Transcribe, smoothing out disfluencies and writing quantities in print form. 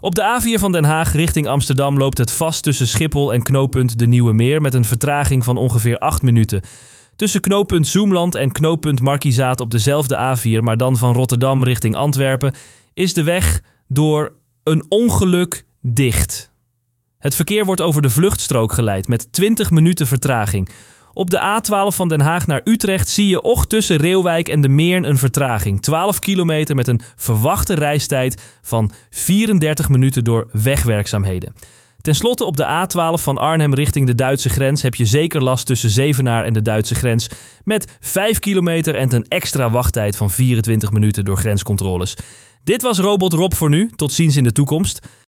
Op de A4 van Den Haag richting Amsterdam loopt het vast tussen Schiphol en knooppunt De Nieuwe Meer met een vertraging van ongeveer 8 minuten. Tussen knooppunt Zoemland en knooppunt Markizaat op dezelfde A4, maar dan van Rotterdam richting Antwerpen, is de weg door een ongeluk dicht. Het verkeer wordt over de vluchtstrook geleid met 20 minuten vertraging. Op de A12 van Den Haag naar Utrecht zie je tussen Reeuwijk en de Meern een vertraging. 12 kilometer met een verwachte reistijd van 34 minuten door wegwerkzaamheden. Ten slotte op de A12 van Arnhem richting de Duitse grens heb je zeker last tussen Zevenaar en de Duitse grens met 5 kilometer en een extra wachttijd van 24 minuten door grenscontroles. Dit was Robot Rob voor nu. Tot ziens in de toekomst.